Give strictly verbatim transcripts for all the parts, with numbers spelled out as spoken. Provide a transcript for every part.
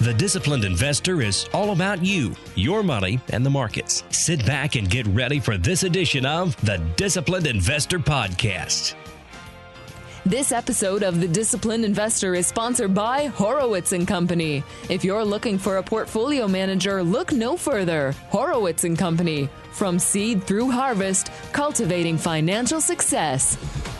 The Disciplined Investor is all about you, your money, and the markets. Sit back and get ready for this edition of the Disciplined Investor Podcast. This episode of The Disciplined Investor is sponsored by Horowitz and Company. If you're looking for a portfolio manager, look no further. Horowitz and Company. From seed through harvest, cultivating financial success.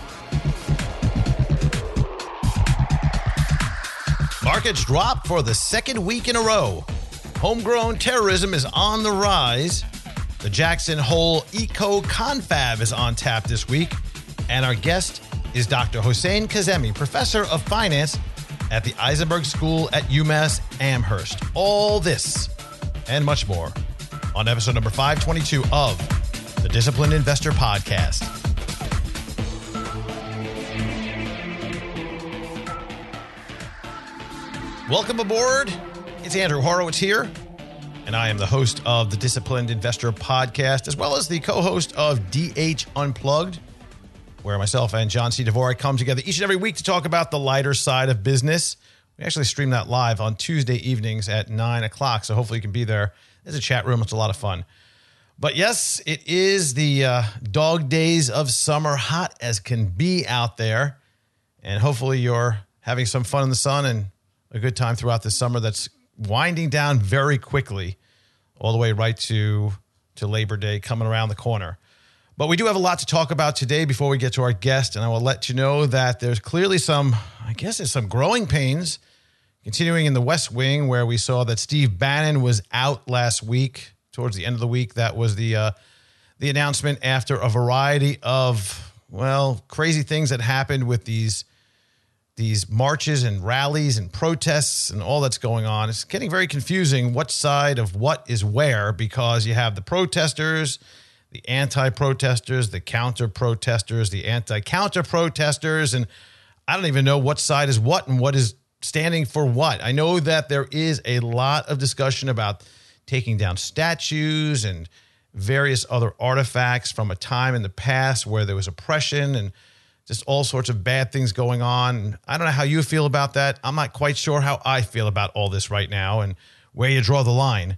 Markets dropped for the second week in a row. Homegrown terrorism is on the rise. The Jackson Hole Eco Confab is on tap this week. And our guest is Doctor Hossein Kazemi, professor of finance at the Eisenberg School at UMass Amherst. All this and much more on episode number five twenty-two of the Disciplined Investor Podcast. Welcome aboard. It's Andrew Horowitz here, and I am the host of the Disciplined Investor Podcast, as well as the co-host of D H Unplugged, where myself and John C. Dvorak come together each and every week to talk about the lighter side of business. We actually stream that live on Tuesday evenings at nine o'clock, so hopefully you can be there. There's a chat room. It's a lot of fun. But yes, it is the uh, dog days of summer, hot as can be out there, and hopefully you're having some fun in the sun and a good time throughout the summer that's winding down very quickly, all the way right to, to Labor Day coming around the corner. But we do have a lot to talk about today before we get to our guest, and I will let you know that there's clearly some, I guess there's some growing pains continuing in the West Wing, where we saw that Steve Bannon was out last week, towards the end of the week. That was the uh, the announcement after a variety of, well, crazy things that happened with these these marches and rallies and protests and all that's going on. It's getting very confusing what side of what is where, because you have the protesters, the anti-protesters, the counter-protesters, the anti-counter-protesters, and I don't even know what side is what and what is standing for what. I know that there is a lot of discussion about taking down statues and various other artifacts from a time in the past where there was oppression and just all sorts of bad things going on. I don't know how you feel about that. I'm not quite sure how I feel about all this right now and where you draw the line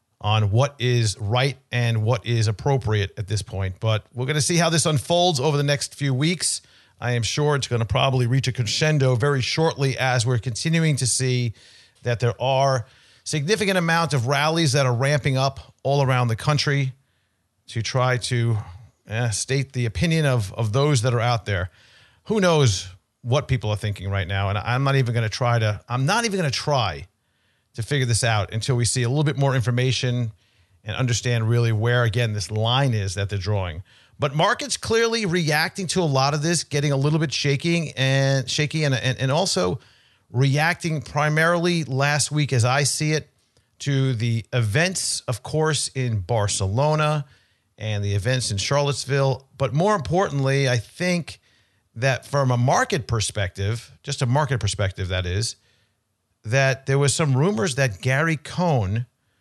on what is right and what is appropriate at this point. But we're going to see how this unfolds over the next few weeks. I am sure it's going to probably reach a crescendo very shortly, as we're continuing to see that there are significant amount of rallies that are ramping up all around the country to try to uh, state the opinion of, of those that are out there. Who knows what people are thinking right now? And I'm not even going to try to, I'm not even going to try to figure this out until we see a little bit more information and understand really where, again, this line is that they're drawing. But markets clearly reacting to a lot of this, getting a little bit shaking and shaky, and, and, and also reacting primarily last week, as I see it, to the events, of course, in Barcelona and the events in Charlottesville. But more importantly, I think that from a market perspective, just a market perspective, that is, that there was some rumors that Gary Cohn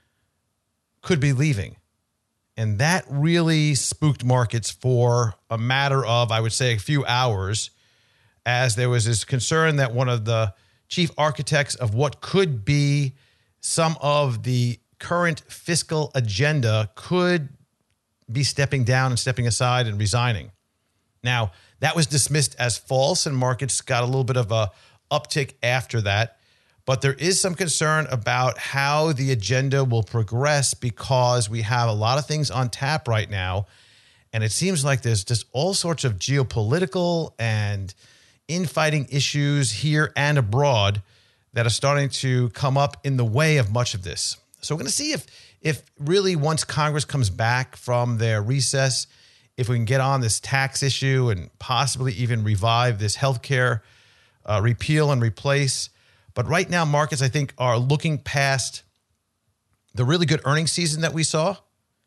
could be leaving. And that really spooked markets for a matter of, I would say, a few hours, as there was this concern that one of the chief architects of what could be some of the current fiscal agenda could be stepping down and stepping aside and resigning. Now, that was dismissed as false, and markets got a little bit of a uptick after that. But there is some concern about how the agenda will progress, because we have a lot of things on tap right now. And it seems like there's just all sorts of geopolitical and infighting issues here and abroad that are starting to come up in the way of much of this. So we're going to see if, if really once Congress comes back from their recess, if we can get on this tax issue and possibly even revive this healthcare uh, repeal and replace. But right now, markets, I think, are looking past the really good earnings season that we saw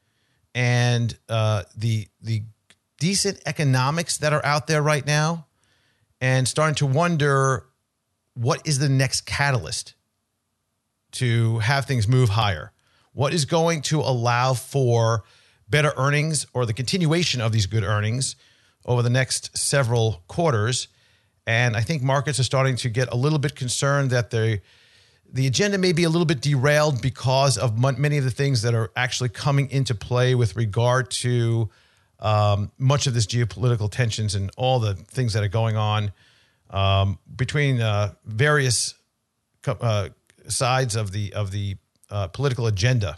and uh, the the decent economics that are out there right now, and starting to wonder what is the next catalyst to have things move higher. What is going to allow for better earnings or the continuation of these good earnings over the next several quarters? And I think markets are starting to get a little bit concerned that they the agenda may be a little bit derailed because of many of the things that are actually coming into play with regard to um, much of this geopolitical tensions and all the things that are going on um, between uh, various uh, sides of the of the uh, political agenda.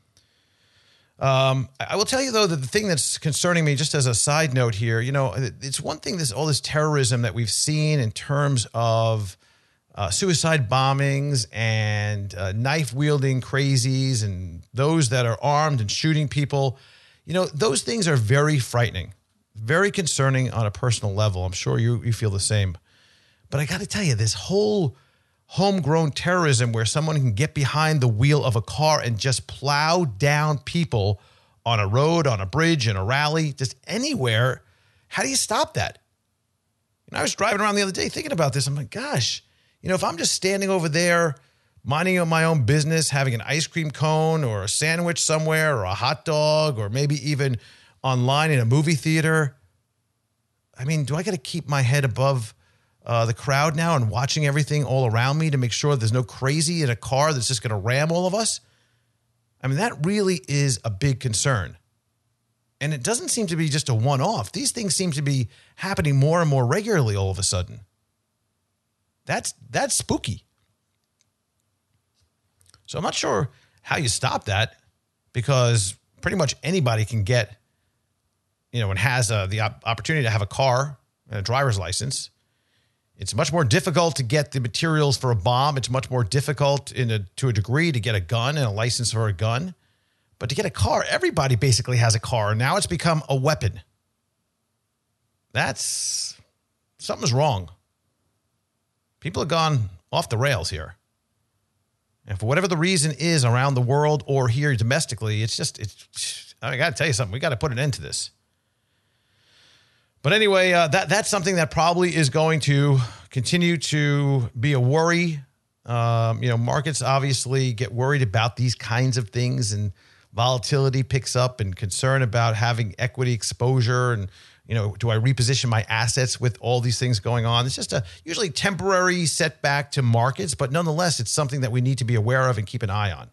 Um, I will tell you, though, that the thing that's concerning me, just as a side note here, you know, it's one thing, this all this terrorism that we've seen in terms of uh, suicide bombings and uh, knife-wielding crazies and those that are armed and shooting people. You know, those things are very frightening, very concerning on a personal level. I'm sure you, you feel the same. But I got to tell you, this whole homegrown terrorism where someone can get behind the wheel of a car and just plow down people on a road, on a bridge, in a rally, just anywhere. How do you stop that? You know, I was driving around the other day thinking about this. I'm like, gosh, you know, if I'm just standing over there, minding my own business, having an ice cream cone or a sandwich somewhere or a hot dog or maybe even online in a movie theater, I mean, do I got to keep my head above Uh, the crowd now and watching everything all around me to make sure there's no crazy in a car that's just going to ram all of us? I mean, that really is a big concern. And it doesn't seem to be just a one-off. These things seem to be happening more and more regularly all of a sudden. That's that's spooky. So I'm not sure how you stop that, because pretty much anybody can get, you know, and has uh, the op- opportunity to have a car and a driver's license. It's much more difficult to get the materials for a bomb. It's much more difficult in a, to a degree to get a gun and a license for a gun. But to get a car, everybody basically has a car. Now it's become a weapon. That's, something's wrong. People have gone off the rails here. And for whatever the reason is around the world or here domestically, it's just, it's, I got to tell you something. We got to put an end to this. But anyway, uh, that that's something that probably is going to continue to be a worry. Um, you know, markets obviously get worried about these kinds of things, and volatility picks up, and concern about having equity exposure. And, you know, do I reposition my assets with all these things going on? It's just a usually temporary setback to markets, but nonetheless, it's something that we need to be aware of and keep an eye on.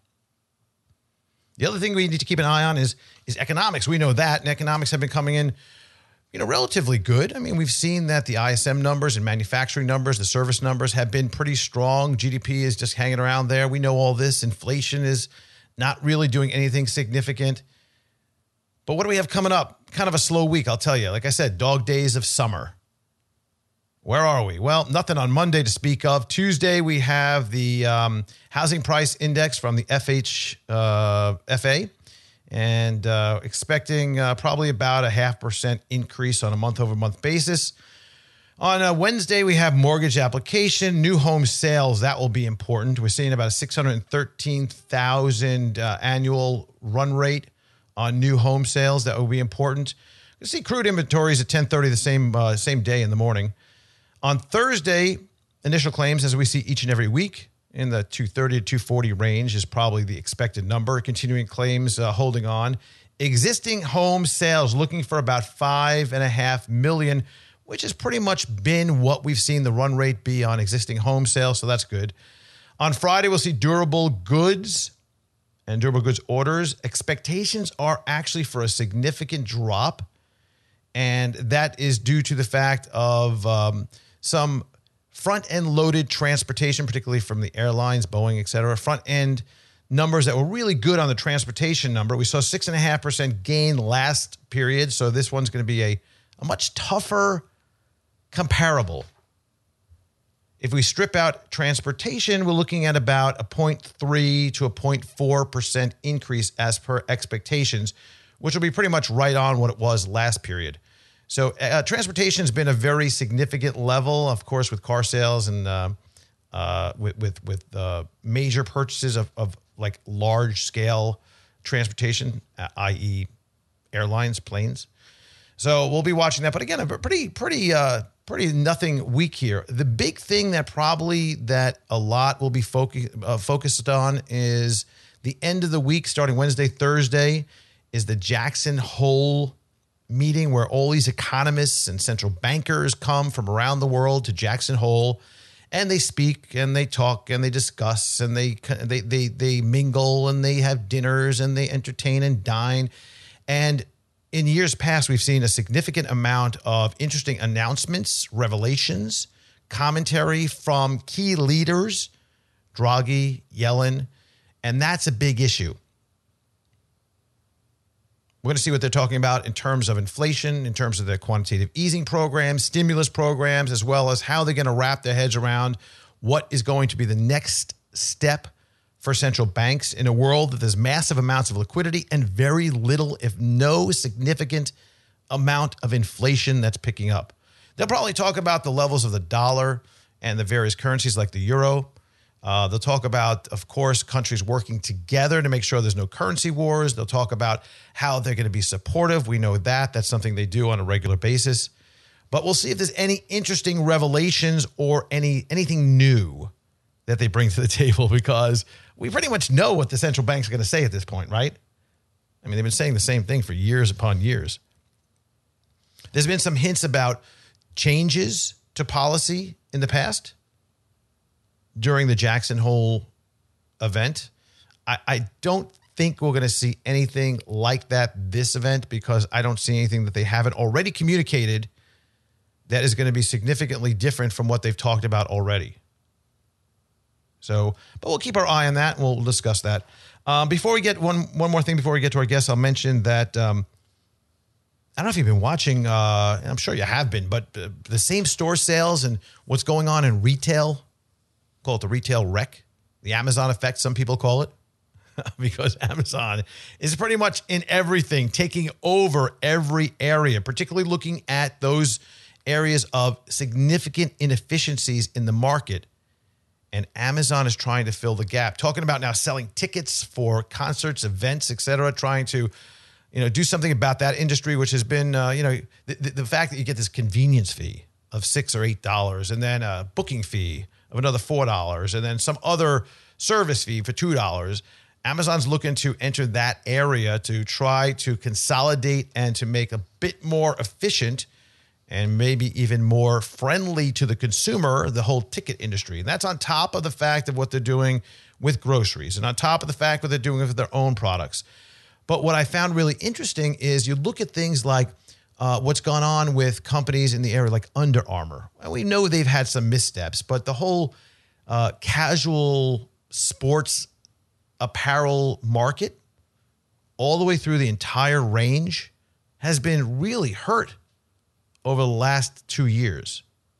The other thing we need to keep an eye on is, is economics. We know that, and economics have been coming in, you know, relatively good. I mean, we've seen that the I S M numbers and manufacturing numbers, the service numbers have been pretty strong. G D P is just hanging around there. We know all this. Inflation is not really doing anything significant. But what do we have coming up? Kind of a slow week, I'll tell you. Like I said, dog days of summer. Where are we? Well, nothing on Monday to speak of. Tuesday, we have the um, housing price index from the F H uh, F A. And uh, expecting uh, probably about a half percent increase on a month-over-month basis. On uh, Wednesday, we have mortgage application, new home sales. That will be important. We're seeing about a six hundred thirteen thousand uh, annual run rate on new home sales. That will be important. You see crude inventories at ten thirty the same uh, same day in the morning. On Thursday, initial claims, as we see each and every week, in the two thirty to two forty range is probably the expected number. Continuing claims uh, holding on. Existing home sales looking for about five and a half million, which has pretty much been what we've seen the run rate be on existing home sales. So that's good. On Friday, we'll see durable goods and durable goods orders. Expectations are actually for a significant drop. And that is due to the fact of um, some front-end loaded transportation, particularly from the airlines, Boeing, et cetera. Front-end numbers that were really good on the transportation number. We saw six point five percent gain last period, so this one's going to be a, a much tougher comparable. If we strip out transportation, we're looking at about a zero point three to a zero point four percent increase as per expectations, which will be pretty much right on what it was last period. So uh, transportation has been a very significant level, of course, with car sales and uh, uh, with with, with uh, major purchases of, of like large scale transportation, uh, that is, airlines, planes. So we'll be watching that. But again, a pretty pretty uh, pretty nothing week here. The big thing that probably that a lot will be focus, uh, focused on is the end of the week, starting Wednesday, Thursday, is the Jackson Hole meeting, where all these economists and central bankers come from around the world to Jackson Hole. and they speak and they talk and they discuss and they they they they mingle and they have dinners and they entertain and dine. And in years past, we've seen a significant amount of interesting announcements, revelations, commentary from key leaders, Draghi, Yellen, and that's a big issue. We're going to see what they're talking about in terms of inflation, in terms of their quantitative easing programs, stimulus programs, as well as how they're going to wrap their heads around what is going to be the next step for central banks in a world that there's massive amounts of liquidity and very little, if no significant amount of inflation that's picking up. They'll probably talk about the levels of the dollar and the various currencies like the euro. Uh, they'll talk about, of course, countries working together to make sure there's no currency wars. They'll talk about how they're going to be supportive. We know that. That's something they do on a regular basis. But we'll see if there's any interesting revelations or any anything new that they bring to the table, because we pretty much know what the central bank's going to say at this point, right? I mean, they've been saying the same thing for years upon years. There's been some hints about changes to policy in the past. During the Jackson Hole event, I, I don't think we're going to see anything like that this event, because I don't see anything that they haven't already communicated that is going to be significantly different from what they've talked about already. So, but we'll keep our eye on that and we'll discuss that. Um, before we get one one more thing, before we get to our guests, I'll mention that um, I don't know if you've been watching, uh, I'm sure you have been, but uh, the same store sales and what's going on in retail. Call it the retail wreck, the Amazon effect, some people call it, because Amazon is pretty much in everything, taking over every area, particularly looking at those areas of significant inefficiencies in the market. And Amazon is trying to fill the gap, talking about now selling tickets for concerts, events, et cetera, trying to, you know, do something about that industry, which has been, uh, you know, the, the, the fact that you get this convenience fee of six or eight dollars and then a booking fee of another four dollars, and then some other service fee for two dollars. Amazon's looking to enter that area to try to consolidate and to make a bit more efficient and maybe even more friendly to the consumer, the whole ticket industry. And that's on top of the fact of what they're doing with groceries and on top of the fact what they're doing with their own products. But what I found really interesting is you look at things like Uh, what's gone on with companies in the area like Under Armour. Well, we know they've had some missteps, but the whole uh, casual sports apparel market, all the way through the entire range, has been really hurt over the last two years.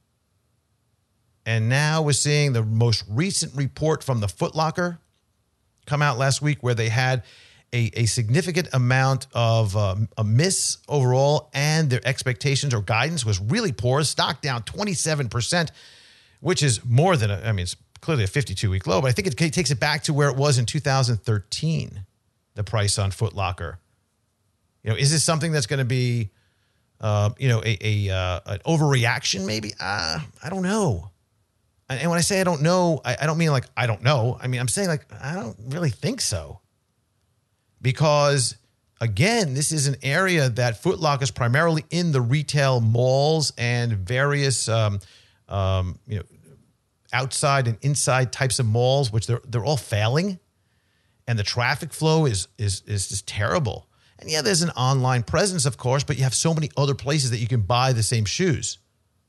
And now we're seeing the most recent report from the Foot Locker come out last week, where they had A, a significant amount of um, a miss overall, and their expectations or guidance was really poor. Stock down twenty-seven percent, which is more than, a, I mean, it's clearly a fifty-two week low, but I think it takes it back to where it was in two thousand thirteen, the price on Foot Locker. You know, is this something that's going to be, uh, you know, a, a uh, an overreaction maybe? Uh, I don't know. And when I say I don't know, I, I don't mean like I don't know. I mean, I'm saying like I don't really think so. Because, again, this is an area that Foot Locker is primarily in the retail malls and various, um, um, you know, outside and inside types of malls, which they're they're all failing, and the traffic flow is is is just terrible. And yeah, there's an online presence, of course, but you have so many other places that you can buy the same shoes.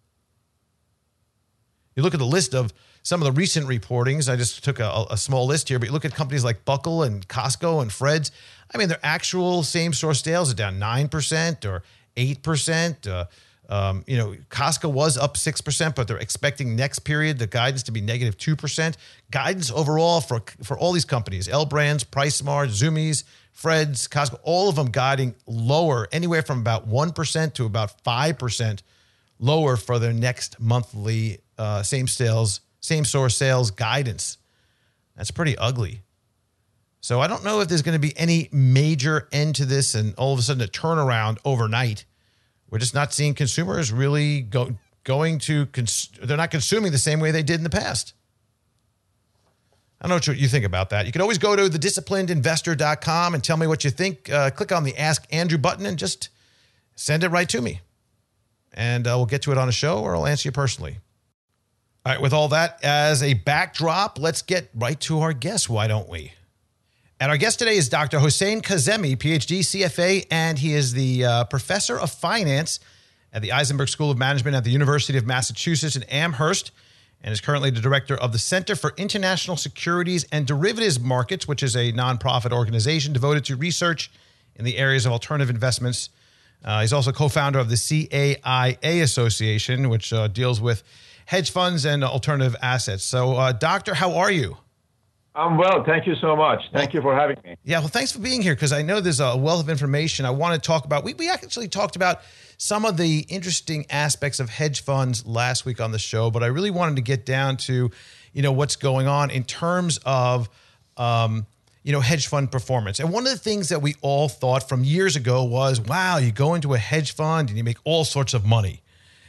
You look at the list of some of the recent reportings. I just took a, a small list here, but you look at companies like Buckle and Costco and Fred's. I mean, their actual same-store sales are down nine percent or eight percent. Uh, um, you know, Costco was up six percent, but they're expecting next period the guidance to be negative two percent. Guidance overall for, for all these companies, L Brands, PriceSmart, Zumiez, Fred's, Costco, all of them guiding lower, anywhere from about one percent to about five percent lower for their next monthly uh, same sales Same store sales guidance. That's pretty ugly. So I don't know if there's going to be any major end to this and all of a sudden a turnaround overnight. We're just not seeing consumers really go, going to, cons- they're not consuming the same way they did in the past. I don't know what you think about that. You can always go to the disciplined investor dot com and tell me what you think. Uh, click on the Ask Andrew button and just send it right to me. And uh, we'll get to it on a show, or I'll answer you personally. All right, with all that as a backdrop, let's get right to our guest, why don't we? And our guest today is Doctor Hossein Kazemi, P H D, C F A, and he is the uh, professor of finance at the Eisenberg School of Management at the University of Massachusetts in Amherst, and is currently the director of the Center for International Securities and Derivatives Markets, which is a nonprofit organization devoted to research in the areas of alternative investments. Uh, he's also co-founder of the C A I A Association, which uh, deals with hedge funds and alternative assets. So, uh, Doctor, how are you? I'm well. Thank you so much. Thank well, you for having me. Yeah, well, thanks for being here, because I know there's a wealth of information I want to talk about. We, we actually talked about some of the interesting aspects of hedge funds last week on the show, but I really wanted to get down to, you know, what's going on in terms of, um, you know, hedge fund performance. And one of the things that we all thought from years ago was, wow, you go into a hedge fund and you make all sorts of money.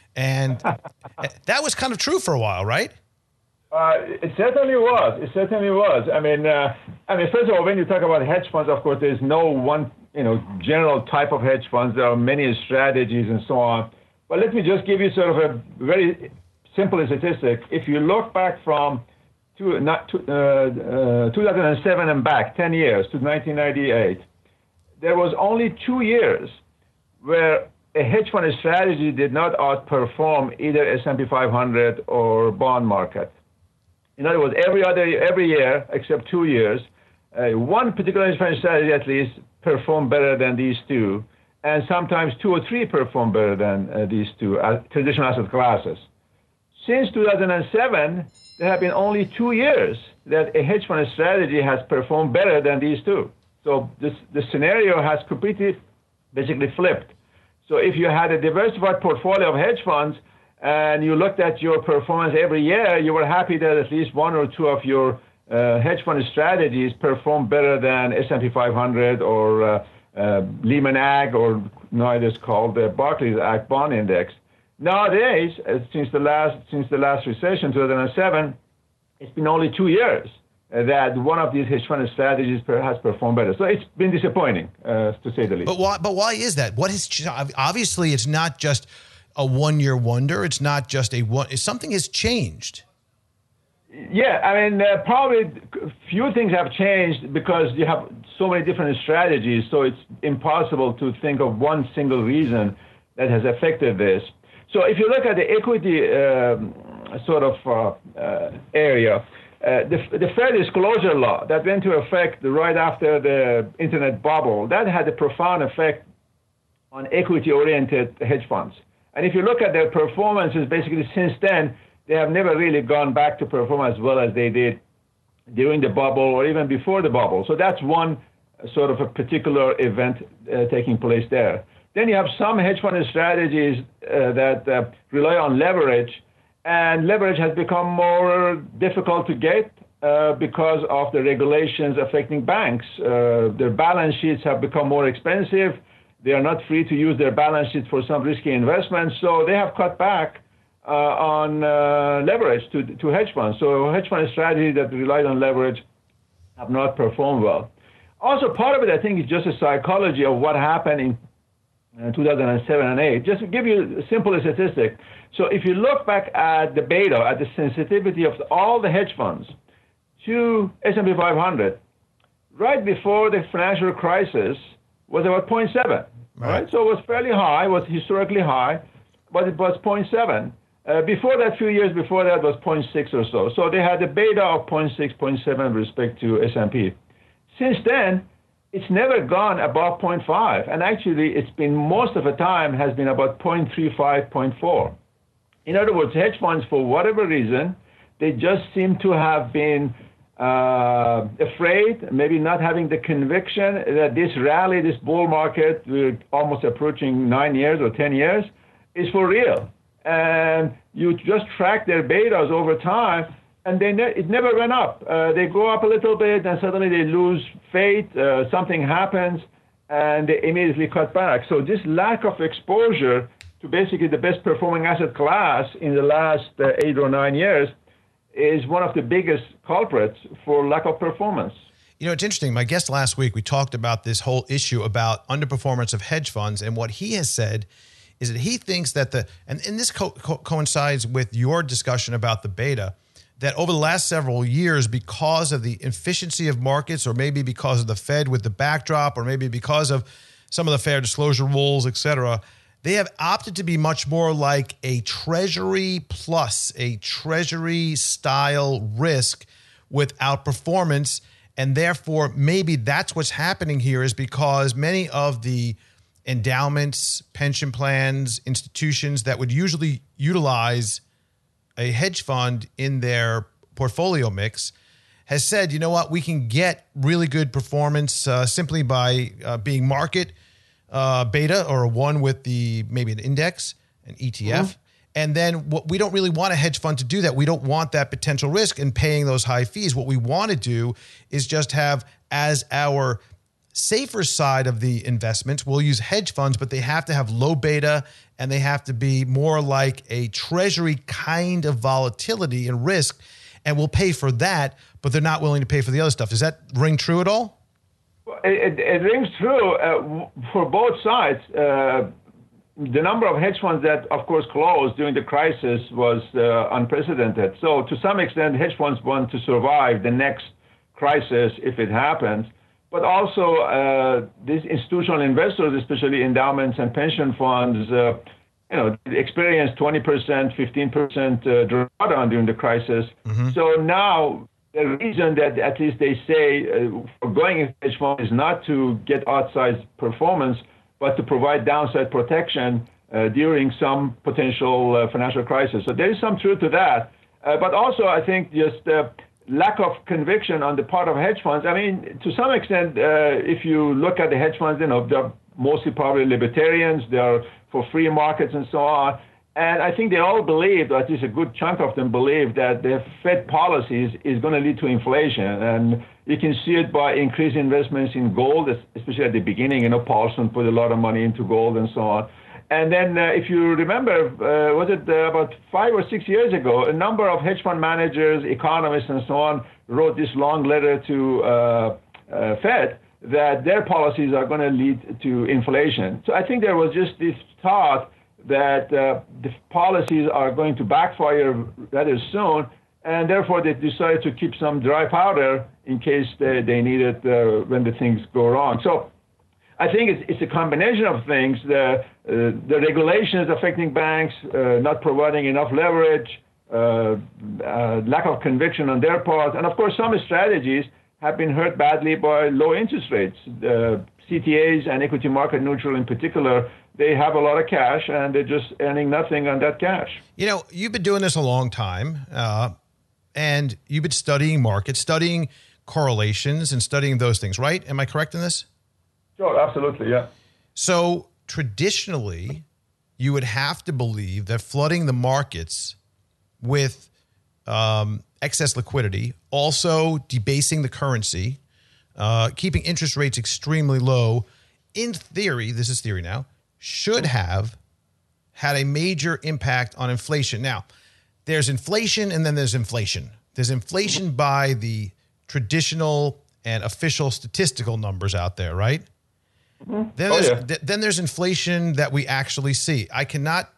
And that was kind of true for a while, right? Uh, it certainly was. It certainly was. I mean, uh, I mean, first of all, when you talk about hedge funds, of course, there's no one, you know, general type of hedge funds. There are many strategies and so on. But let me just give you sort of a very simple statistic. If you look back from two, not two, uh, uh, two thousand seven and back, ten years to nineteen ninety-eight, there was only two years where a hedge fund strategy did not outperform either S and P five hundred or bond market. In other words, every other every year except two years, uh, one particular hedge fund strategy at least performed better than these two, and sometimes two or three perform better than uh, these two uh, traditional asset classes. Since two thousand seven, there have been only two years that a hedge fund strategy has performed better than these two. So this, the scenario has completely, basically flipped. So if you had a diversified portfolio of hedge funds and you looked at your performance every year, you were happy that at least one or two of your uh, hedge fund strategies performed better than S and P five hundred or uh, uh, Lehman Ag, or now it is called the Barclays Ag Bond Index. Nowadays, uh, since the last since the last recession, two thousand seven, it's been only two years uh, that one of these hedge fund strategies per, has performed better. So it's been disappointing, uh, to say the least. But why? But why is that? What has obviously it's not just a one-year wonder. It's not just a one. Something has changed. Yeah, I mean, uh, probably few things have changed because you have so many different strategies. So it's impossible to think of one single reason that has affected this. So if you look at the equity um, sort of uh, uh, area, uh, the, the fair disclosure law that went into effect right after the internet bubble, that had a profound effect on equity-oriented hedge funds. And if you look at their performances, basically since then, they have never really gone back to perform as well as they did during the bubble or even before the bubble. So that's one sort of a particular event uh, taking place there. Then you have some hedge fund strategies uh, that uh, rely on leverage, and leverage has become more difficult to get uh, because of the regulations affecting banks. Uh, their balance sheets have become more expensive. They are not free to use their balance sheets for some risky investments, so they have cut back uh, on uh, leverage to, to hedge funds. So hedge fund strategies that relied on leverage have not performed well. Also, part of it, I think, is just a psychology of what happened in uh, two thousand seven and eight. Just to give you a simple statistic. So if you look back at the beta, at the sensitivity of all the hedge funds to S and P five hundred, right before the financial crisis, was about zero point seven, right. right? So it was fairly high, was historically high, but it was zero point seven. Uh, before that, few years before that, was zero point six or so. So they had a beta of zero point six, zero point seven with respect to S and P. Since then, it's never gone above zero point five, and actually it's been, most of the time, has been about zero point three five, zero point four. In other words, hedge funds, for whatever reason, they just seem to have been Uh, afraid, maybe not having the conviction that this rally, this bull market, we're almost approaching nine years or ten years, is for real. And you just track their betas over time, and they ne- it never went up. Uh, they go up a little bit, and suddenly they lose faith, uh, something happens, and they immediately cut back. So this lack of exposure to basically the best performing asset class in the last uh, eight or nine years is one of the biggest culprits for lack of performance. You know, it's interesting. My guest last week, we talked about this whole issue about underperformance of hedge funds. And what he has said is that he thinks that the, and, and this co- co- coincides with your discussion about the beta, that over the last several years, because of the efficiency of markets, or maybe because of the Fed with the backdrop, or maybe because of some of the fair disclosure rules, et cetera, they have opted to be much more like a treasury plus, a treasury style risk with outperformance. And therefore, maybe that's what's happening here, is because many of the endowments, pension plans, institutions that would usually utilize a hedge fund in their portfolio mix has said, you know what, we can get really good performance uh, simply by uh, being market uh, beta, or one with the maybe an index, an E T F. Mm-hmm. And then what, we don't really want a hedge fund to do that. We don't want that potential risk in paying those high fees. What we want to do is just have as our safer side of the investments, we'll use hedge funds, but they have to have low beta and they have to be more like a treasury kind of volatility and risk. And we'll pay for that, but they're not willing to pay for the other stuff. Does that ring true at all? It, it, it rings true uh, for both sides. Uh, The number of hedge funds that, of course, closed during the crisis was uh, unprecedented. So to some extent, hedge funds want to survive the next crisis if it happens. But also, uh, these institutional investors, especially endowments and pension funds, uh, you know, experienced twenty percent, fifteen percent uh, drawdown during the crisis. Mm-hmm. So now the reason that at least they say uh, for going into hedge fund is not to get outsized performance, but to provide downside protection uh, during some potential uh, financial crisis. So there is some truth to that. Uh, but also, I think just uh, lack of conviction on the part of hedge funds. I mean, to some extent, uh, if you look at the hedge funds, you know, they're mostly probably libertarians. They're for free markets and so on. And I think they all believe, or at least a good chunk of them believe, that the Fed policies is going to lead to inflation. And you can see it by increased investments in gold, especially at the beginning. You know, Paulson put a lot of money into gold and so on. And then uh, if you remember, uh, was it uh, about five or six years ago, a number of hedge fund managers, economists, and so on wrote this long letter to uh, uh, Fed that their policies are going to lead to inflation. So I think there was just this thought that uh, the policies are going to backfire rather soon, and therefore they decided to keep some dry powder in case they, they need it uh, when the things go wrong. So I think it's, it's a combination of things. The, uh, the regulations affecting banks, uh, not providing enough leverage, uh, uh, lack of conviction on their part, and of course some strategies have been hurt badly by low interest rates. Uh, C T As and equity market neutral in particular, they have a lot of cash and they're just earning nothing on that cash. You know, you've been doing this a long time, uh, and you've been studying markets, studying correlations and studying those things, right? Am I correct in this? Sure, absolutely, yeah. So traditionally, you would have to believe that flooding the markets with um, excess liquidity, also debasing the currency, uh, keeping interest rates extremely low, in theory, this is theory now, should have had a major impact on inflation. Now, there's inflation and then there's inflation. There's inflation by the traditional and official statistical numbers out there, right? Mm-hmm. Then, there's, oh, yeah. th- then there's inflation that we actually see. I cannot,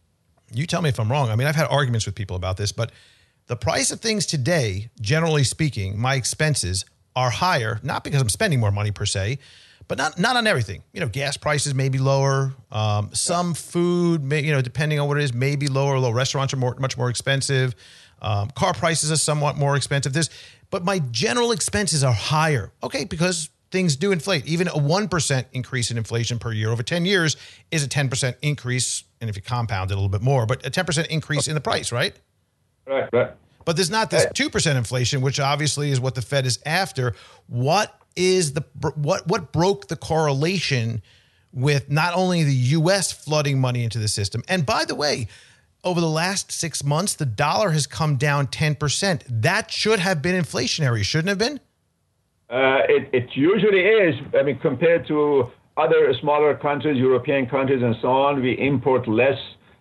you tell me if I'm wrong. I mean, I've had arguments with people about this, but the price of things today, generally speaking, my expenses are higher, not because I'm spending more money per se, but not not on everything. You know, gas prices may be lower. Um, some food, may, you know, depending on what it is, may be lower. Although restaurants are more, much more expensive. Um, car prices are somewhat more expensive. There's, but my general expenses are higher. Okay, because things do inflate. Even a one percent increase in inflation per year over ten years is a ten percent increase, and if you compound it a little bit more, but a ten percent increase in the price, right? Right, right. But there's not this two percent inflation, which obviously is what the Fed is after. What is the what what broke the correlation with not only the U S flooding money into the system? And by the way, over the last six months, the dollar has come down ten percent. That should have been inflationary, shouldn't it have been? Uh, it, it usually is. I mean, compared to other smaller countries, European countries and so on, we import less.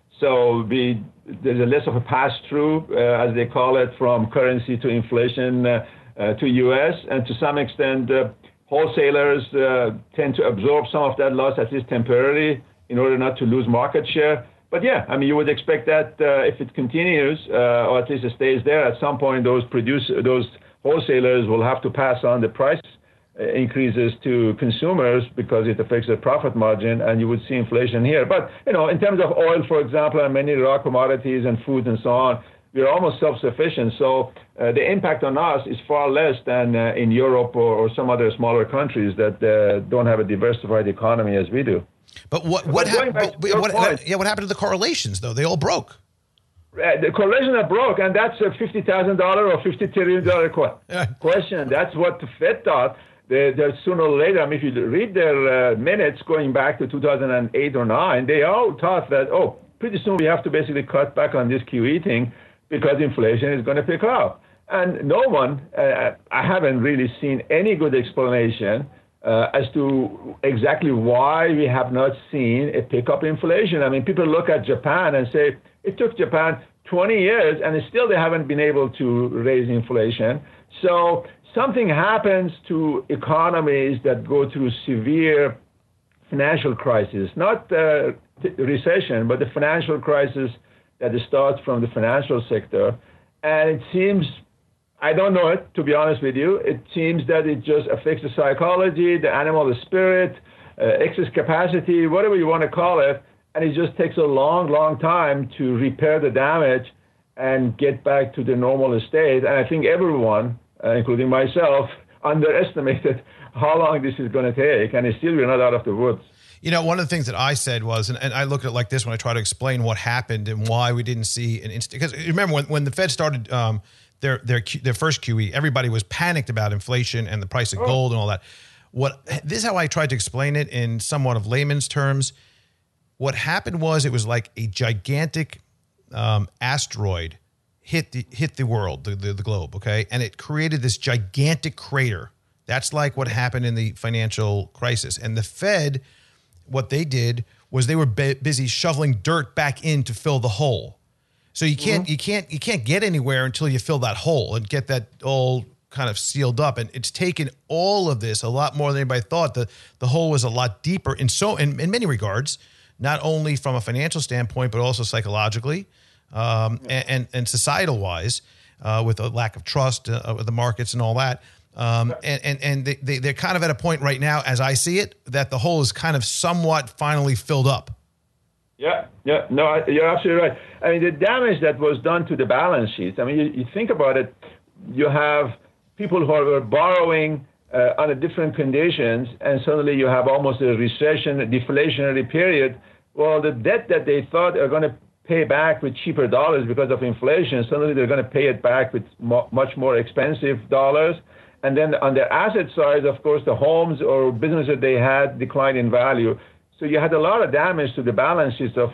So we, there's a less of a pass-through, uh, as they call it, from currency to inflation uh, uh, to U S. And to some extent, uh, wholesalers uh, tend to absorb some of that loss, at least temporarily. in order not to lose market share. But yeah, I mean, you would expect that uh, if it continues, uh, or at least it stays there, at some point those produce those wholesalers will have to pass on the price increases to consumers because it affects their profit margin, and you would see inflation here. But, you know, in terms of oil, for example, and many raw commodities and food and so on, we're almost self-sufficient. So uh, the impact on us is far less than uh, in Europe or, or some other smaller countries that uh, don't have a diversified economy as we do. But what what, hap- but, what, what yeah, what happened to the correlations, though? They all broke. Uh, the correlations are broke, and that's a fifty thousand dollars or fifty trillion dollars qu- yeah. question. That's what the Fed thought. They, they're sooner or later, I mean, if you read their uh, minutes going back to two thousand eight or nine, they all thought that, oh, pretty soon we have to basically cut back on this Q E thing because inflation is going to pick up. And no one, uh, I haven't really seen any good explanation uh, as to exactly why we have not seen a pickup in inflation. I mean, people look at Japan and say, it took Japan twenty years and still they haven't been able to raise inflation. So something happens to economies that go through severe financial crisis, not uh, recession, but the financial crisis that starts from the financial sector. And it seems, I don't know it, to be honest with you, it seems that it just affects the psychology, the animal spirit, uh, excess capacity, whatever you want to call it. And it just takes a long, long time to repair the damage and get back to the normal state. And I think everyone, uh, including myself, underestimated how long this is going to take. And still, we're not out of the woods. You know, one of the things that I said was, and, and I look at it like this when I try to explain what happened and why we didn't see an instant. Because remember, when, when the Fed started um, their their their first Q E, everybody was panicked about inflation and the price of gold and all that. What this is how I tried to explain it in somewhat of layman's terms. What happened was it was like a gigantic um, asteroid hit the hit the world, the, the the globe, okay, and it created this gigantic crater. That's like what happened in the financial crisis. And the Fed, what they did was they were bu- busy shoveling dirt back in to fill the hole. So you can't mm-hmm. you can't you can't get anywhere until you fill that hole and get that all kind of sealed up. And it's taken all of this a lot more than anybody thought. The the hole was a lot deeper in so in, in many regards. Not only from a financial standpoint, but also psychologically um, and, and, and societal-wise, uh, with a lack of trust uh, with the markets and all that. Um, and and, and they, they, they're kind of at a point right now, as I see it, that the hole is kind of somewhat finally filled up. Yeah, yeah, no, you're absolutely right. I mean, the damage that was done to the balance sheets, I mean, you, you think about it, you have people who are borrowing uh, under different conditions, and suddenly you have almost a recession, a deflationary period. Well, the debt that they thought are going to pay back with cheaper dollars because of inflation, suddenly they're going to pay it back with mo- much more expensive dollars. And then on the asset side, of course, the homes or businesses that they had declined in value. So you had a lot of damage to the balance sheets of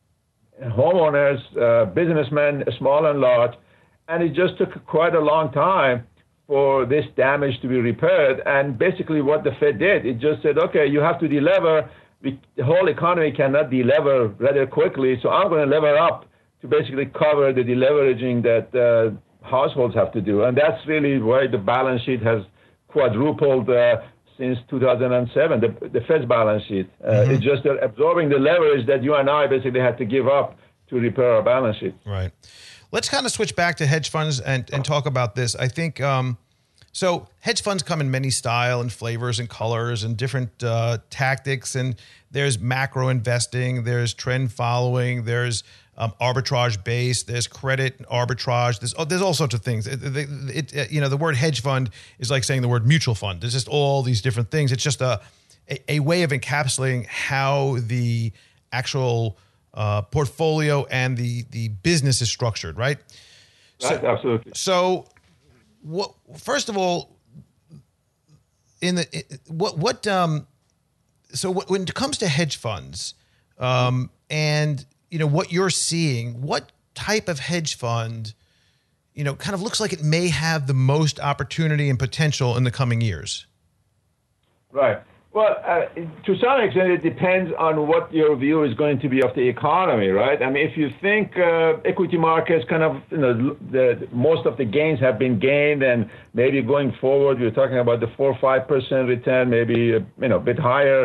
homeowners, uh, businessmen, small and large. And it just took quite a long time for this damage to be repaired. And basically what the Fed did, it just said, okay, you have to delever. We, the whole economy cannot delever rather quickly, so I'm going to lever up to basically cover the deleveraging that uh, households have to do. And that's really why the balance sheet has quadrupled uh, since two thousand seven, the, the Fed's balance sheet. Uh, mm-hmm. It's just absorbing the leverage that you and I basically had to give up to repair our balance sheet. Right. Let's kind of switch back to hedge funds and, and talk about this. I think um, so. Hedge funds come in many style and flavors and colors and different uh, tactics. And there's macro investing, there's trend following, there's um, arbitrage based, there's credit arbitrage. There's oh, there's all sorts of things. It, it, it, you know, the word hedge fund is like saying the word mutual fund. There's just all these different things. It's just a a, a way of encapsulating how the actual uh, portfolio and the the business is structured, right? Right, so, absolutely. So, what? First of all, in the what what um, so when it comes to hedge funds, um, and you know what you're seeing, what type of hedge fund, you know, kind of looks like it may have the most opportunity and potential in the coming years? Right. Well, uh, to some extent, it depends on what your view is going to be of the economy, right? I mean, if you think uh, equity markets kind of, you know, the, most of the gains have been gained, and maybe going forward, we're talking about the four or five percent return, maybe, you know, a bit higher.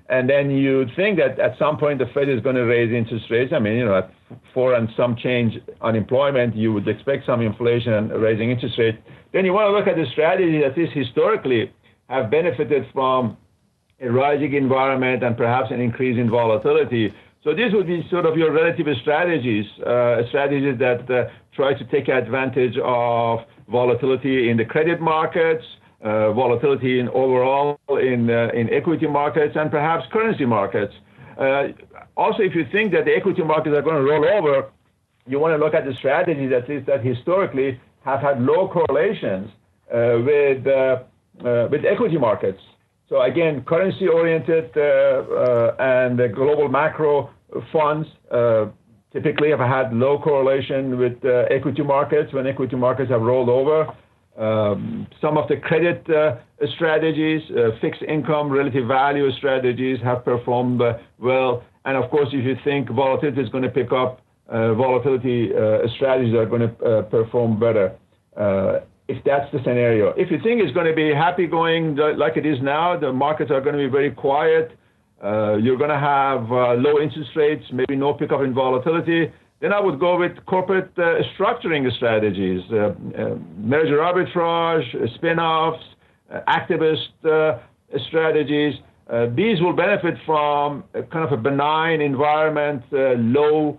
And then you'd think that at some point the Fed is going to raise interest rates. I mean, you know, at four and some change unemployment, you would expect some inflation and raising interest rates. Then you want to look at the strategy that is historically have benefited from a rising environment and perhaps an increase in volatility. So these would be sort of your relative strategies, uh, strategies that uh, try to take advantage of volatility in the credit markets, uh, volatility in overall in uh, in equity markets, and perhaps currency markets. Uh, also, if you think that the equity markets are going to roll over, you want to look at the strategy that is that historically have had low correlations uh, with uh, uh, with equity markets. So again, currency-oriented uh, uh, and the global macro funds uh, typically have had low correlation with uh, equity markets when equity markets have rolled over. Um, some of the credit uh, strategies, uh, fixed income, relative value strategies have performed uh, well. And of course, if you think volatility is going to pick up, uh, volatility uh, strategies are going to uh, perform better. Uh, if that's the scenario. If you think it's going to be happy going like it is now, the markets are going to be very quiet, uh, you're going to have uh, low interest rates, maybe no pickup in volatility, then I would go with corporate uh, structuring strategies, uh, uh, merger arbitrage, uh, spin-offs, uh, activist uh, strategies. Uh, these will benefit from a kind of a benign environment, uh, low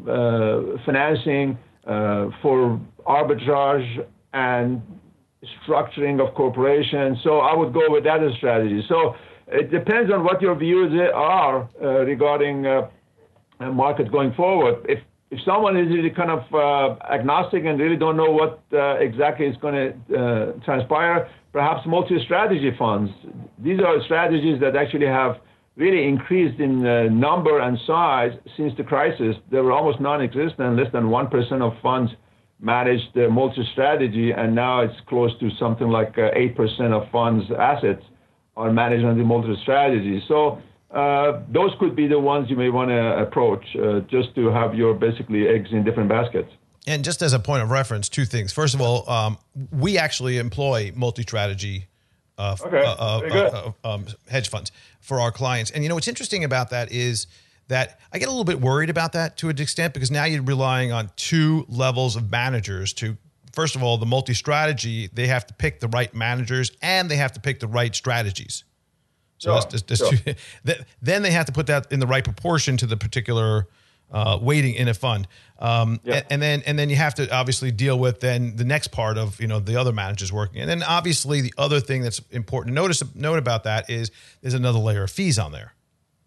uh, financing uh, for arbitrage and structuring of corporations. So I would go with that as a strategy. So it depends on what your views are uh, regarding uh, market going forward. If if someone is really kind of uh, agnostic and really don't know what uh, exactly is going to uh, transpire, perhaps multi-strategy funds. These are strategies that actually have really increased in uh, number and size since the crisis. They were almost non-existent, less than one percent of funds managed uh, multi-strategy, and now it's close to something like uh, eight percent of funds' assets are managed under multi-strategy. So uh, those could be the ones you may want to approach, uh, just to have your basically eggs in different baskets. And just as a point of reference, two things. First of all, um, we actually employ multi-strategy uh, okay. uh, uh, Very good. uh, uh, um, hedge funds for our clients. And you know what's interesting about that is that I get a little bit worried about that to an extent, because now you're relying on two levels of managers to, first of all, the multi-strategy, they have to pick the right managers and they have to pick the right strategies. So Sure, that's, that's sure. two, then they have to put that in the right proportion to the particular uh, weighting in a fund. Um, Yeah. and, and then and then you have to obviously deal with then the next part of, you know, the other managers working. And then obviously the other thing that's important to notice note about that is there's another layer of fees on there.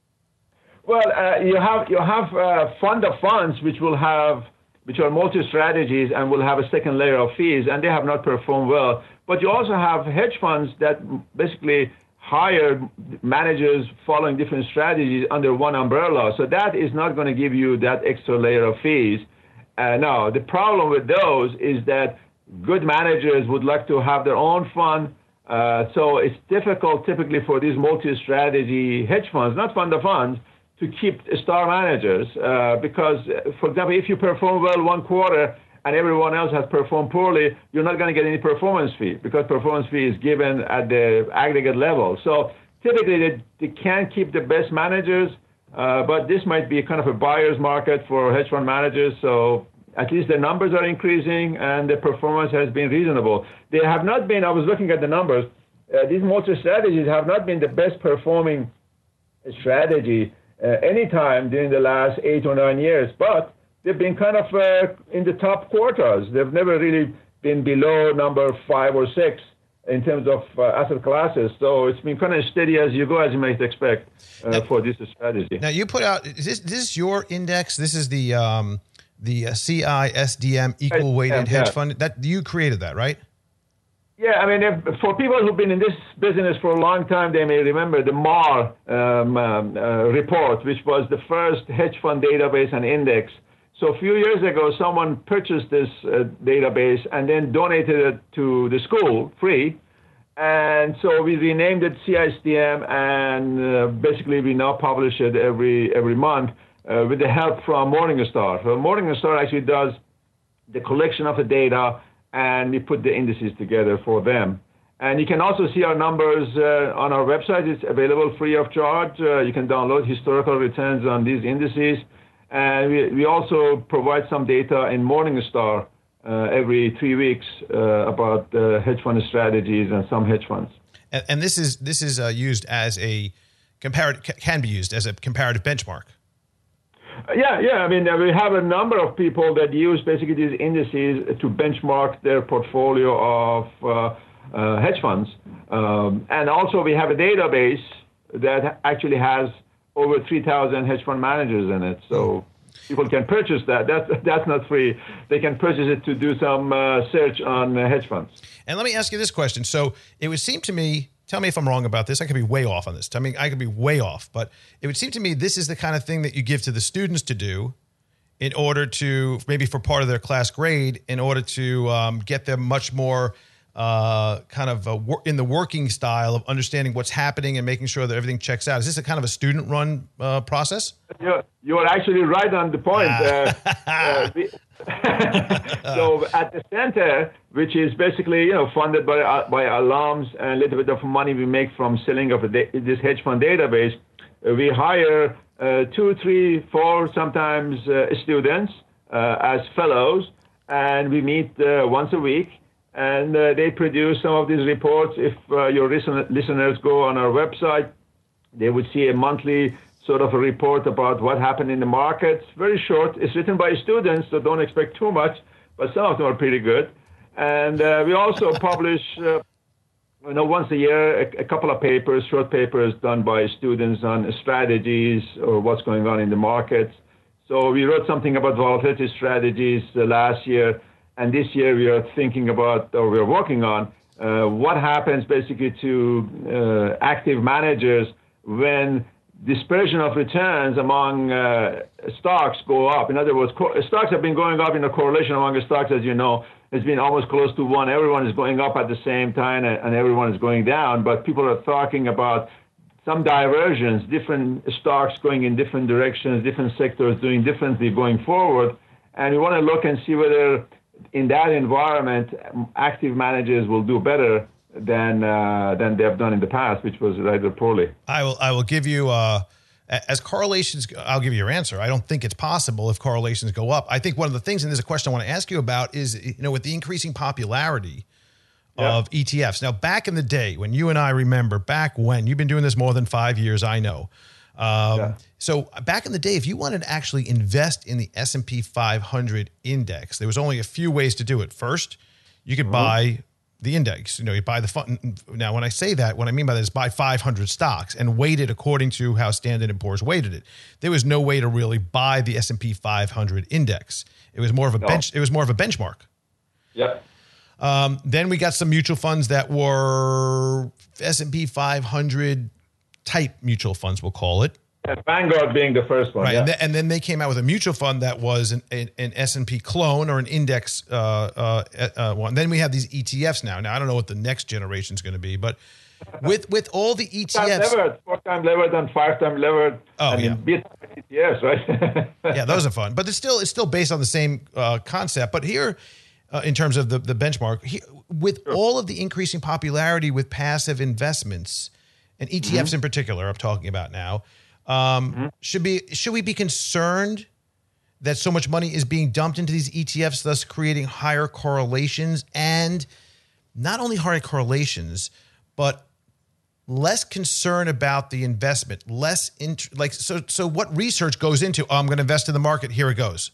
Well, uh, you have you have uh, fund of funds which will have which are multi-strategies and will have a second layer of fees, and they have not performed well. But you also have hedge funds that basically hire managers following different strategies under one umbrella. So that is not going to give you that extra layer of fees. Uh, no, the problem with those is that good managers would like to have their own fund. Uh, so it's difficult typically for these multi-strategy hedge funds, not fund of funds, to keep star managers, uh, because, for example, if you perform well one quarter and everyone else has performed poorly, you're not going to get any performance fee, because performance fee is given at the aggregate level. So typically they, they can't keep the best managers, uh, but this might be kind of a buyer's market for hedge fund managers. So at least the numbers are increasing and the performance has been reasonable. They have not been, I was looking at the numbers, uh, these multi-strategies have not been the best performing strategy Uh, anytime during the last eight or nine years, but they've been kind of uh, in the top quarters. They've never really been below number five or six in terms of uh, asset classes. So it's been kind of steady as you go, as you might expect uh, now, for this strategy. Now you put out, is this, this is your index? This is the um, the uh, C I S D M equal weighted yeah. hedge fund. That you created that, right? Yeah, I mean, if, for people who've been in this business for a long time, they may remember the M A R um, um, uh, report, which was the first hedge fund database and index. So a few years ago, someone purchased this uh, database and then donated it to the school free. And so we renamed it C I S D M, and uh, basically we now publish it every every month uh, with the help from Morningstar. So Morningstar actually does the collection of the data, and we put the indices together for them. And you can also see our numbers uh, on our website. It's available free of charge. Uh, you can download historical returns on these indices. And we, we also provide some data in Morningstar uh, every three weeks uh, about uh, hedge fund strategies and some hedge funds. And, and this is this is uh, used as a comparative, can be used as a comparative benchmark. Uh, yeah, yeah. I mean, uh, we have a number of people that use basically these indices to benchmark their portfolio of uh, uh, hedge funds. Um, and also we have a database that actually has over three thousand hedge fund managers in it. So people can purchase that. That's, that's not free. They can purchase it to do some uh, search on uh, hedge funds. And let me ask you this question. So it would seem to me, tell me if I'm wrong about this. I could be way off on this. I mean, I could be way off. But it would seem to me this is the kind of thing that you give to the students to do in order to, maybe for part of their class grade, in order to um, get them much more uh, kind of a wor- in the working style of understanding what's happening and making sure that everything checks out. Is this a kind of a student-run uh, process? You're, you're actually right on the point. Uh, uh, we, so at the center, which is basically you know funded by uh, by alums and a little bit of money we make from selling of a da- this hedge fund database, uh, we hire uh, two, three, four, sometimes uh, students uh, as fellows, and we meet uh, once a week. And uh, they produce some of these reports. If uh, your listen- listeners go on our website, they would see a monthly sort of a report about what happened in the markets. Very short. It's written by students, so don't expect too much, but some of them are pretty good. And uh, we also publish, uh, you know, once a year, a, a couple of papers, short papers done by students on strategies or what's going on in the markets. So we wrote something about volatility strategies uh, last year. And this year we are thinking about, or we're working on, uh, what happens basically to uh, active managers when dispersion of returns among uh, stocks go up. In other words, co- stocks have been going up in a correlation among the stocks, as you know, has been almost close to one. Everyone is going up at the same time and, and everyone is going down. But people are talking about some diversions, different stocks going in different directions, different sectors doing differently going forward. And we want to look and see whether in that environment, active managers will do better than uh, than they have done in the past, which was rather poorly. I will I will give you uh, as correlations. I'll give you your answer. I don't think it's possible if correlations go up. I think one of the things, and there's a question I want to ask you about, is you know with the increasing popularity yeah. of E T Fs. Now, back in the day when you and I remember, back when you've been doing this more than five years, I know. Um, yeah. So back in the day, if you wanted to actually invest in the S and P five hundred index, there was only a few ways to do it. First, you could mm-hmm. buy the index. You know, you buy the fund. Now, when I say that, what I mean by that is buy five hundred stocks and weight it according to how Standard and Poor's weighted it. There was no way to really buy the S and P five hundred index. It was more of a no. bench. It was more of a benchmark. Yep. Um, then we got some mutual funds that were S and P five hundred type mutual funds, we'll call it. And Vanguard being the first one. Right. Yeah. And, th- and then they came out with a mutual fund that was an, an, an S and P clone or an index uh, uh, uh, one. Then we have these E T Fs now. Now, I don't know what the next generation is going to be, but with with all the E T Fs. Levered, four time levered and five time levered. Oh, and yeah. E T Fs, right? Yeah, those are fun. But it's still, it's still based on the same uh, concept. But here, uh, in terms of the, the benchmark, here, with sure. all of the increasing popularity with passive investments, and E T Fs mm-hmm. in particular, I'm talking about now, um, mm-hmm. should be should we be concerned that so much money is being dumped into these E T Fs, thus creating higher correlations, and not only higher correlations, but less concern about the investment, less int- like so. So, what research goes into? Oh, I'm going to invest in the market. Here it goes.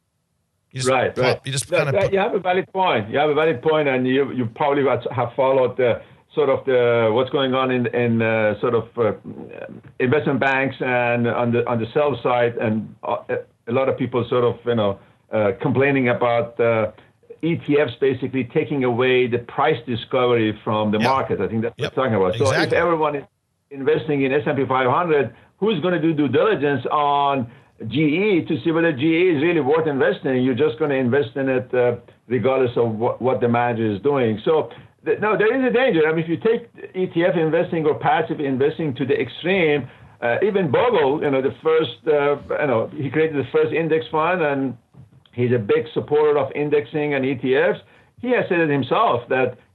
You just right, pop, right. You just that, kind of. That, put, you have a valid point. You have a valid point, and you you probably have followed the. Sort of the what's going on in in uh, sort of uh, investment banks and on the on the sell side, and uh, a lot of people sort of you know uh, complaining about uh, E T Fs basically taking away the price discovery from the yep. market. I think that's yep. what we're talking about. Exactly. So if everyone is investing in S and P five hundred, who's going to do due diligence on G E to see whether G E is really worth investing? You're just going to invest in it uh, regardless of what, what the manager is doing. So. No, there is a danger. I mean, if you take E T F investing or passive investing to the extreme, uh, even Bogle, you know, the first, uh, you know, he created the first index fund, and he's a big supporter of indexing and E T Fs. He has said it himself that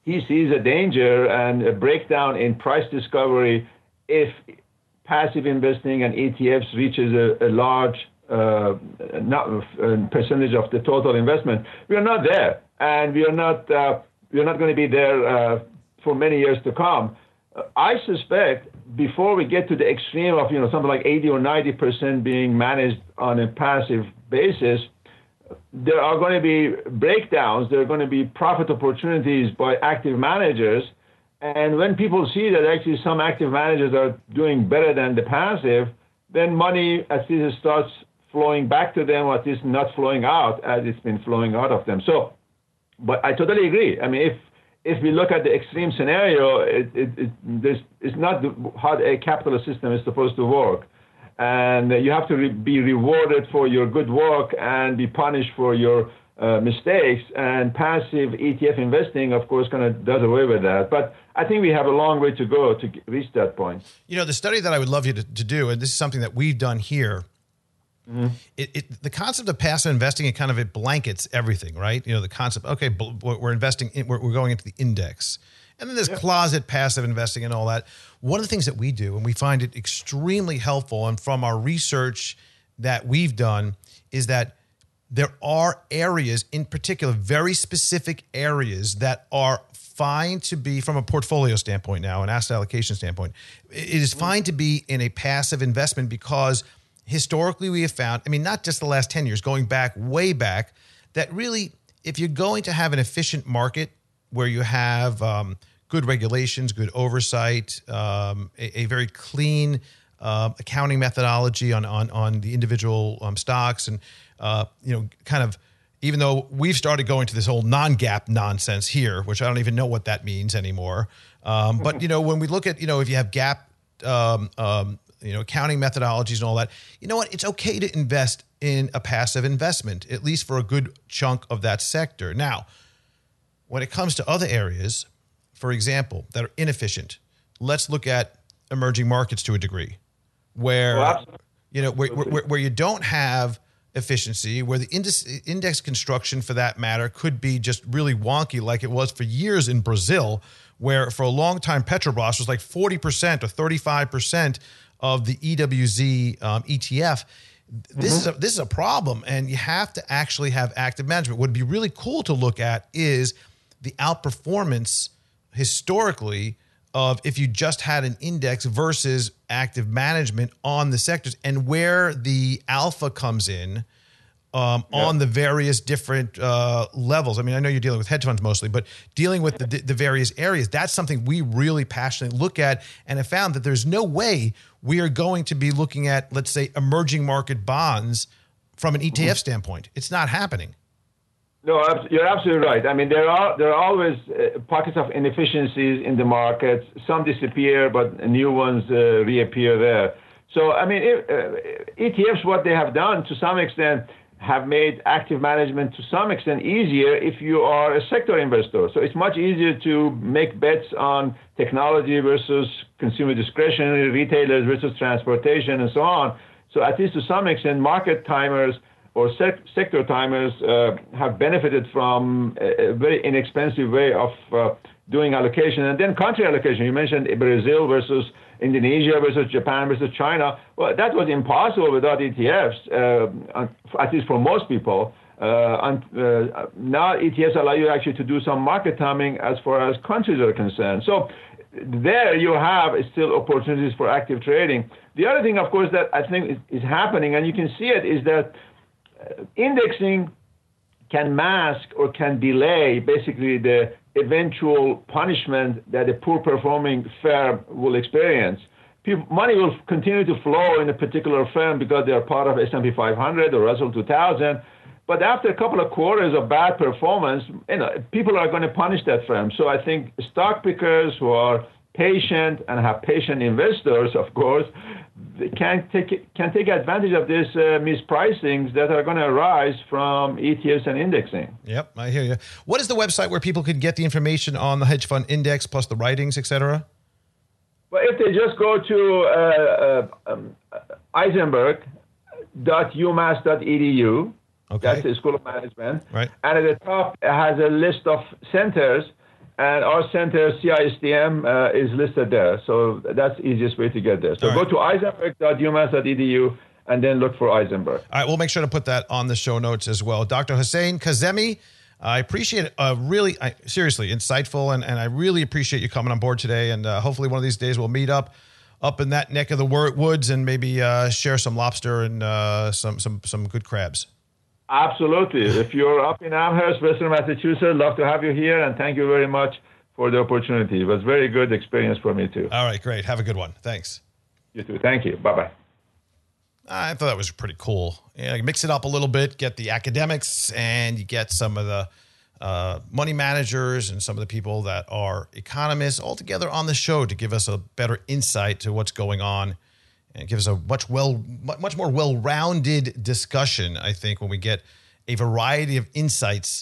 he sees a danger and a breakdown in price discovery if passive investing and E T Fs reaches a, a large uh, not, uh, percentage of the total investment. We are not there, and we are not uh, we are not going to be there uh, for many years to come. Uh, I suspect before we get to the extreme of you know something like eighty or ninety percent being managed on a passive basis, there are going to be breakdowns. There are going to be profit opportunities by active managers. And when people see that actually some active managers are doing better than the passive, then money at least starts flowing back to them, or at least not flowing out as it's been flowing out of them. So, but I totally agree. I mean, if if we look at the extreme scenario, it, it, it, this, it's not how a capitalist system is supposed to work. And you have to re- be rewarded for your good work and be punished for your uh, mistakes. And passive E T F investing, of course, kind of does away with that. But I think we have a long way to go to reach that point. You know, the study that I would love you to, to do, and this is something that we've done here, mm-hmm. it, it, the concept of passive investing, it kind of it blankets everything, right? You know, the concept, okay, we're investing, in, we're, we're going into the index. And then there's yeah. closet passive investing and all that. One of the things that we do, and we find it extremely helpful, and from our research that we've done, is that there are areas in particular, very specific areas that are fine to be, from a portfolio standpoint now, an asset allocation standpoint, it is fine to be in a passive investment because historically we have found, I mean, not just the last ten years, going back, way back, that really, if you're going to have an efficient market where you have um, good regulations, good oversight, um, a, a very clean uh, accounting methodology on on, on the individual um, stocks, and uh, you know, kind of, even though we've started going to this whole non-GAAP nonsense here, which I don't even know what that means anymore. Um, but you know, when we look at, you know, if you have GAAP, um, um, you know, accounting methodologies and all that, you know what? It's okay to invest in a passive investment, at least for a good chunk of that sector. Now, when it comes to other areas, for example, that are inefficient, let's look at emerging markets to a degree, where well, you know where, where, where you don't have efficiency, where the index, index construction, for that matter, could be just really wonky, like it was for years in Brazil, where for a long time Petrobras was like forty percent or thirty-five percent of the E W Z um, E T F. This mm-hmm. is a, this is a problem, and you have to actually have active management. What would be really cool to look at is the outperformance historically of if you just had an index versus active management on the sectors, and where the alpha comes in um, yeah. on the various different uh, levels. I mean, I know you're dealing with hedge funds mostly, but dealing with the, the various areas, that's something we really passionately look at, and have found that there's no way we are going to be looking at, let's say, emerging market bonds from an E T F mm-hmm. standpoint. It's not happening. No, you're absolutely right. I mean, there are there are always uh, pockets of inefficiencies in the markets. Some disappear, but new ones uh, reappear there. So, I mean, if, uh, E T Fs, what they have done to some extent, have made active management to some extent easier if you are a sector investor. So it's much easier to make bets on technology versus consumer discretionary, retailers versus transportation, and so on. So at least to some extent, market timers or sec- sector timers uh, have benefited from a, a very inexpensive way of uh, doing allocation. And then country allocation. You mentioned Brazil versus Indonesia versus Japan versus China. Well, that was impossible without E T Fs, uh, at least for most people. Uh, and, uh, now E T Fs allow you actually to do some market timing as far as countries are concerned. So there you have still opportunities for active trading. The other thing, of course, that I think is, is happening, and you can see it, is that uh, indexing can mask or can delay basically the eventual punishment that a poor performing firm will experience. People, money will continue to flow in a particular firm because they are part of S and P five hundred or Russell two thousand. But after a couple of quarters of bad performance, you know, people are going to punish that firm. So I think stock pickers who are patient and have patient investors, of course, they can take can take advantage of these uh, mispricings that are going to arise from E T Fs and indexing. Yep, I hear you. What is the website where people can get the information on the hedge fund index plus the writings, et cetera? Well, if they just go to uh, uh, um, eisenberg dot u mass dot e d u, okay. That's the School of Management. Right. And at the top, it has a list of centers. and our center, C I S D M, uh, is listed there. So that's the easiest way to get there. So All go right. to eisenberg dot u mass dot e d u and then look for Eisenberg. All right, we'll make sure to put that on the show notes as well. Doctor Hossein Kazemi, I appreciate it. Uh, really, I, seriously, insightful, and, and I really appreciate you coming on board today. And uh, hopefully one of these days we'll meet up up in that neck of the woods and maybe uh, share some lobster and uh, some some some good crabs. Absolutely. If you're up in Amherst, Western Massachusetts, love to have you here, and thank you very much for the opportunity. It was a very good experience for me, too. All right, great. Have a good one. Thanks. You too. Thank you. Bye-bye. I thought that was pretty cool. Yeah, mix it up a little bit, get the academics, and you get some of the uh, money managers and some of the people that are economists all together on the show to give us a better insight to what's going on. And it gives us a much well, much more well-rounded discussion, I think, when we get a variety of insights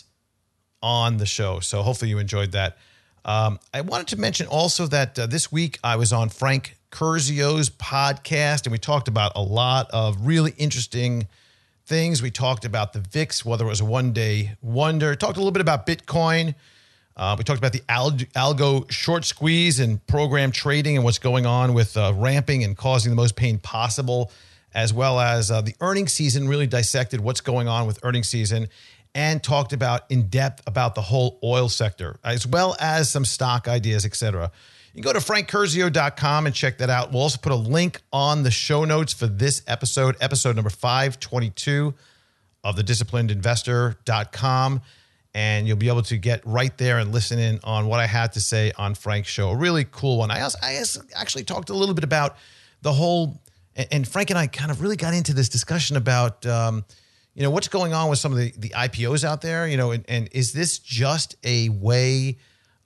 on the show. So hopefully you enjoyed that. Um, I wanted to mention also that uh, this week I was on Frank Curzio's podcast, and we talked about a lot of really interesting things. We talked about the V I X, whether it was a one-day wonder. Talked a little bit about Bitcoin. Uh, we talked about the alg- algo short squeeze and program trading and what's going on with uh, ramping and causing the most pain possible, as well as uh, the earnings season, really dissected what's going on with earnings season and talked about in depth about the whole oil sector, as well as some stock ideas, et cetera. You can go to frank curzio dot com and check that out. We'll also put a link on the show notes for this episode, episode number five twenty-two of the disciplined investor dot com. And you'll be able to get right there and listen in on what I had to say on Frank's show. A really cool one. I also, I actually talked a little bit about the whole, and Frank and I kind of really got into this discussion about, um, you know, what's going on with some of the, the I P Os out there, you know, and, and is this just a way,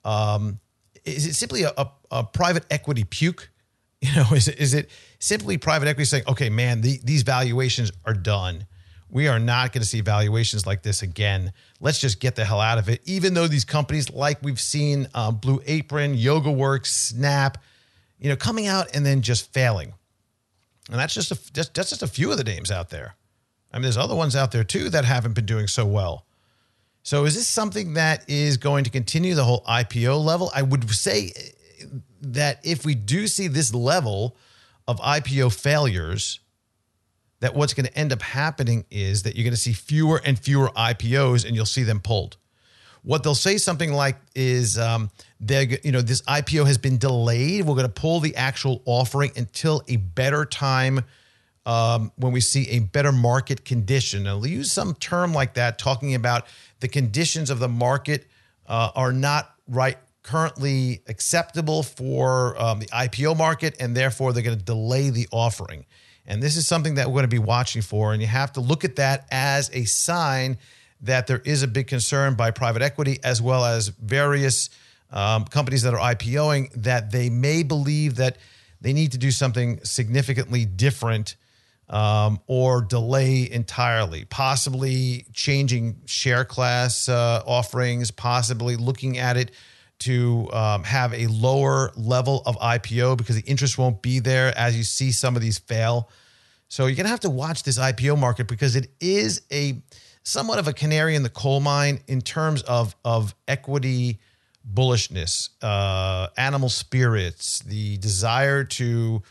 um, is it simply a, a, a private equity puke? You know, is it, is it simply private equity saying, okay, man, the, these valuations are done. We are not going to see valuations like this again. Let's just get the hell out of it. Even though these companies, like we've seen uh, Blue Apron, YogaWorks, Snap, you know, coming out and then just failing. And that's just a, just, that's just a few of the names out there. I mean, there's other ones out there too that haven't been doing so well. So is this something that is going to continue the whole I P O level? I would say that if we do see this level of I P O failures, that what's going to end up happening is that you're going to see fewer and fewer I P Os and you'll see them pulled. What they'll say something like is, um, they're, you know, this I P O has been delayed. We're going to pull the actual offering until a better time, um, when we see a better market condition. And they'll use some term like that, talking about the conditions of the market uh, are not right currently acceptable for um, the I P O market, and therefore they're going to delay the offering. And this is something that we're going to be watching for. And you have to look at that as a sign that there is a big concern by private equity, as well as various um, companies that are IPOing, that they may believe that they need to do something significantly different um, or delay entirely, possibly changing share class uh, offerings, possibly looking at it to um, have a lower level of I P O because the interest won't be there as you see some of these fail. So you're going to have to watch this I P O market because it is a somewhat of a canary in the coal mine in terms of, of equity bullishness, uh, animal spirits, the desire to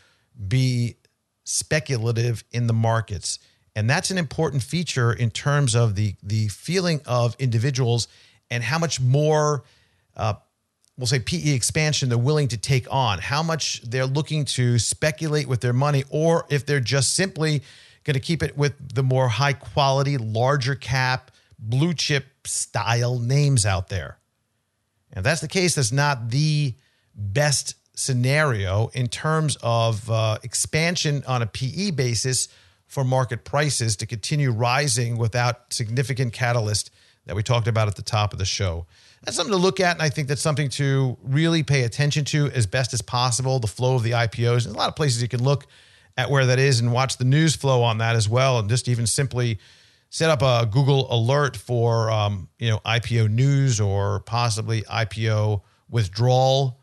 be speculative in the markets. And that's an important feature in terms of the, the feeling of individuals and how much more uh, we'll say P E expansion they're willing to take on, how much they're looking to speculate with their money, or if they're just simply going to keep it with the more high quality, larger cap, blue chip style names out there. And if that's the case, that's not the best scenario in terms of uh, expansion on a P E basis for market prices to continue rising without significant catalyst that we talked about at the top of the show. That's something to look at, and I think that's something to really pay attention to as best as possible, the flow of the I P Os. There's a lot of places you can look at where that is and watch the news flow on that as well, and just even simply set up a Google alert for um, you know I P O news or possibly I P O withdrawal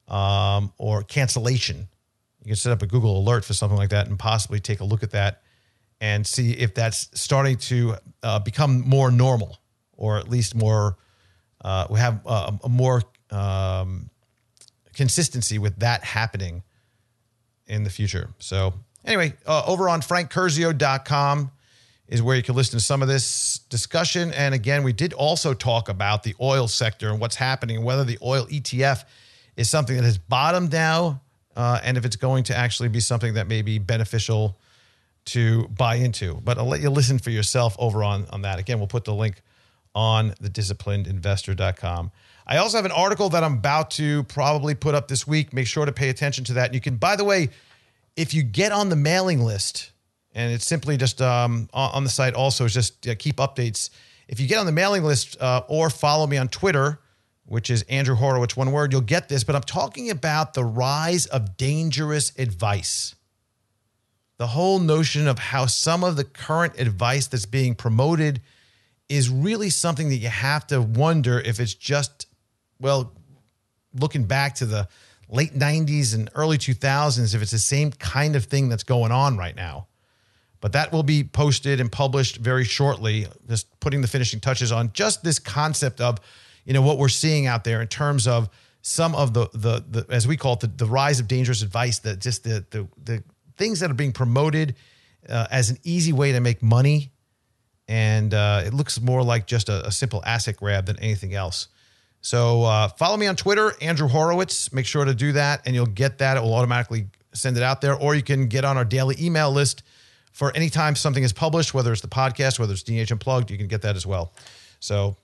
um, or cancellation. You can set up a Google alert for something like that and possibly take a look at that and see if that's starting to uh, become more normal, or at least more Uh, we have uh, a more um, consistency with that happening in the future. So anyway, uh, over on frank curzio dot com is where you can listen to some of this discussion. And again, we did also talk about the oil sector and what's happening, whether the oil E T F is something that has bottomed now, uh, and if it's going to actually be something that may be beneficial to buy into. But I'll let you listen for yourself over on, on that. Again, we'll put the link on the disciplined investor dot com. I also have an article that I'm about to probably put up this week. Make sure to pay attention to that. And you can, by the way, if you get on the mailing list, and it's simply just um, on the site also, is just uh, keep updates. If you get on the mailing list uh, or follow me on Twitter, which is Andrew Horowitz, one word, you'll get this. But I'm talking about the rise of dangerous advice. The whole notion of how some of the current advice that's being promoted is really something that you have to wonder if it's just, well, looking back to the late nineties and early two thousands, if it's the same kind of thing that's going on right now. But that will be posted and published very shortly, just putting the finishing touches on just this concept of, you know, what we're seeing out there in terms of some of the, the, the as we call it, the, the rise of dangerous advice, that just the, the, the things that are being promoted uh, as an easy way to make money. And uh, it looks more like just a, a simple asset grab than anything else. So uh, follow me on Twitter, Andrew Horowitz. Make sure to do that, and you'll get that. It will automatically send it out there. Or you can get on our daily email list for any time something is published, whether it's the podcast, whether it's D H Unplugged, you can get that as well. So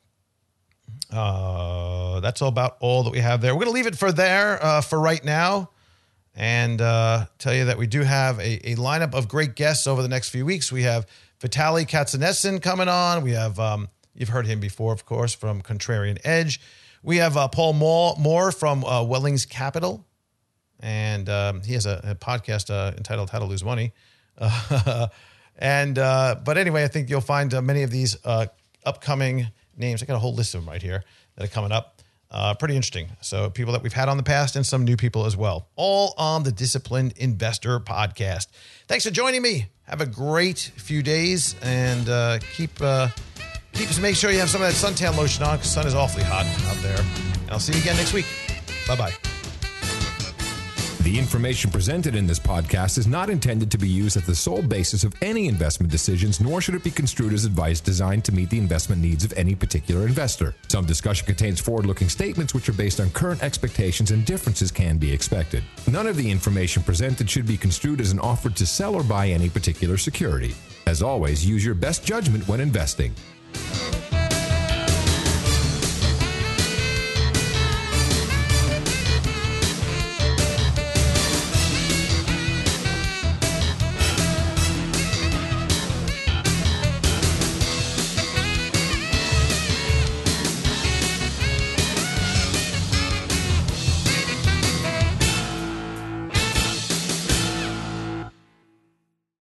uh, that's all about all that we have there. We're going to leave it for there uh, for right now, and uh, tell you that we do have a, a lineup of great guests over the next few weeks. We have Vitaly Katsanesin coming on. We have, um, you've heard him before, of course, from Contrarian Edge. We have uh, Paul Moore from uh, Wellings Capital, and um, he has a, a podcast uh, entitled How to Lose Money. Uh, and uh, but anyway, I think you'll find uh, many of these uh, upcoming names. I got a whole list of them right here that are coming up. Uh, pretty interesting. So people that we've had on the past and some new people as well. All on the Disciplined Investor Podcast. Thanks for joining me. Have a great few days, and uh, keep uh, keep make sure you have some of that suntan lotion on, because the sun is awfully hot out there. And I'll see you again next week. Bye-bye. The information presented in this podcast is not intended to be used as the sole basis of any investment decisions, nor should it be construed as advice designed to meet the investment needs of any particular investor. Some discussion contains forward-looking statements which are based on current expectations, and differences can be expected. None of the information presented should be construed as an offer to sell or buy any particular security. As always, use your best judgment when investing.